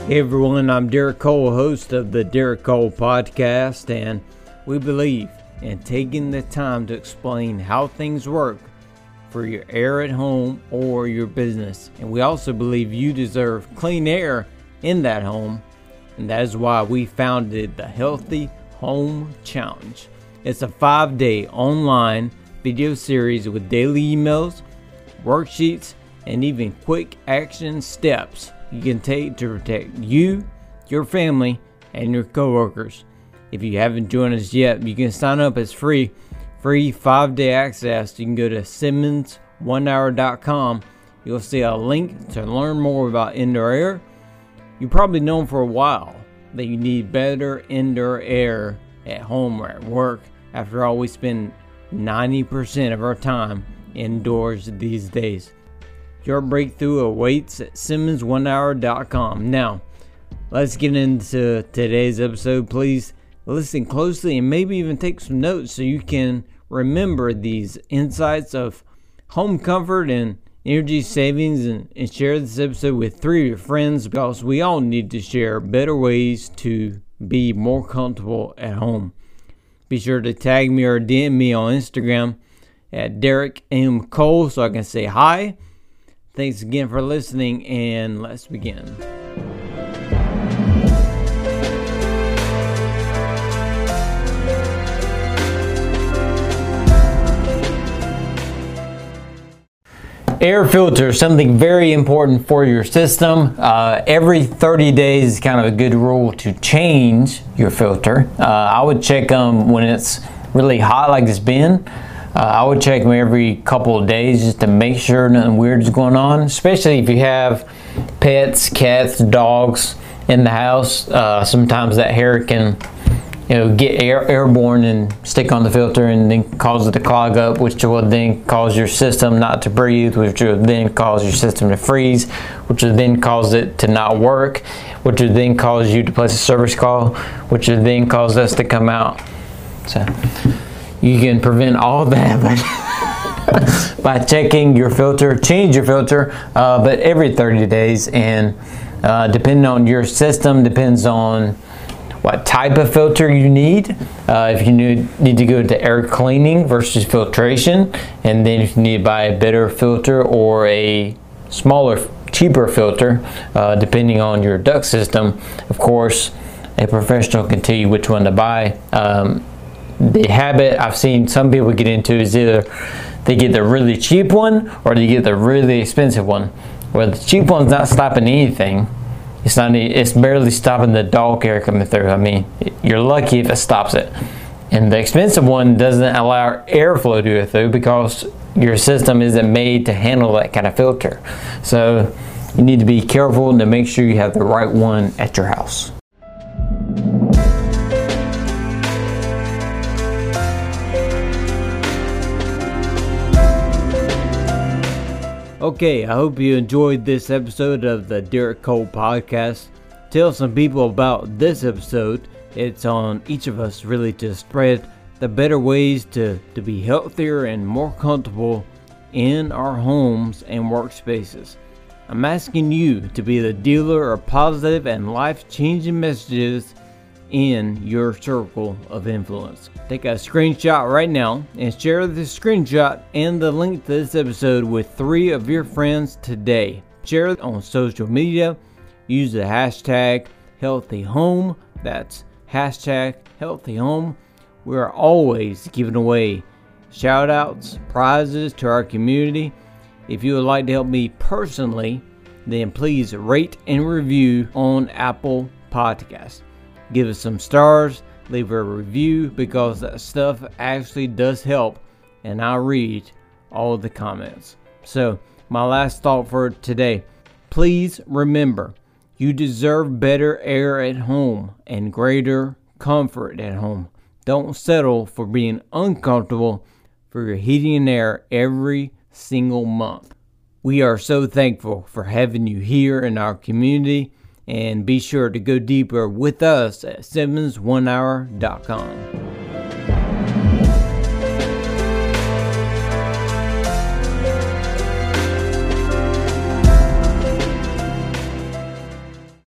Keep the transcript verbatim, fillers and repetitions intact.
Hey everyone, I'm Derek Cole, host of the Derek Cole Podcast, and we believe in taking the time to explain how things work for your air at home or your business. And we also believe you deserve clean air in that home, and that is why we founded the Healthy Home Challenge. It's a five-day online video series with daily emails, worksheets, and even quick action steps you can take to protect you, your family, and your coworkers. If you haven't joined us yet, you can sign up as free, free five-day access. You can go to Simmons one hour dot com. You'll see a link to learn more about indoor air. You've probably known for a while that you need better indoor air at home or at work. After all, we spend ninety percent of our time indoors these days. Your breakthrough awaits at Simmons one hour dot com. Now, let's get into today's episode. Please listen closely and maybe even take some notes so you can remember these insights of home comfort and energy savings, and, and share this episode with three of your friends, because we all need to share better ways to be more comfortable at home. Be sure to tag me or D M me on Instagram at Derek M. Cole so I can say hi. Thanks again for listening, and let's begin. Air filter, something very important for your system. Uh, every thirty days is kind of a good rule to change your filter. Uh, I would check them when it's really hot like it's been. Uh, I would check them every couple of days just to make sure nothing weird is going on, especially if you have pets, cats, dogs in the house. Uh, sometimes that hair can, you know, get air, airborne and stick on the filter and then cause it to clog up, which will then cause your system not to breathe, which will then cause your system to freeze, which will then cause it to not work, which will then cause you to place a service call, which will then cause us to come out. So you can prevent all that by, by checking your filter. Change your filter, uh, but every thirty days, and uh, depending on your system, depends on what type of filter you need. Uh, if you need, need to go to air cleaning versus filtration, and then if you need to buy a better filter or a smaller, cheaper filter, uh, depending on your duct system. Of course, a professional can tell you which one to buy. Um, the habit I've seen some people get into is either they get the really cheap one or they get the really expensive one. Where the cheap one's not stopping anything. It's not. It's barely stopping the dog air coming through. I mean, you're lucky if it stops it. And the expensive one doesn't allow airflow to go through because your system isn't made to handle that kind of filter. So you need to be careful to make sure you have the right one at your house. Okay, I hope you enjoyed this episode of the Derek Cole Podcast. Tell some people about this episode. It's on each of us really to spread the better ways to, to be healthier and more comfortable in our homes and workspaces. I'm asking you to be the dealer of positive and life-changing messages in your circle of influence. Take a screenshot right now and share the screenshot and the link to this episode with three of your friends today. Share it on social media. Use the hashtag Healthy Home. That's hashtag Healthy Home. We're always giving away shout outs, prizes to our community. If you would like to help me personally, then please rate and review on Apple Podcasts. Give us some stars, leave a review, because that stuff actually does help, and I read all the comments. So, my last thought for today, please remember, you deserve better air at home and greater comfort at home. Don't settle for being uncomfortable for your heating and air every single month. We are so thankful for having you here in our community. And be sure to go deeper with us at Simmons one hour dot com.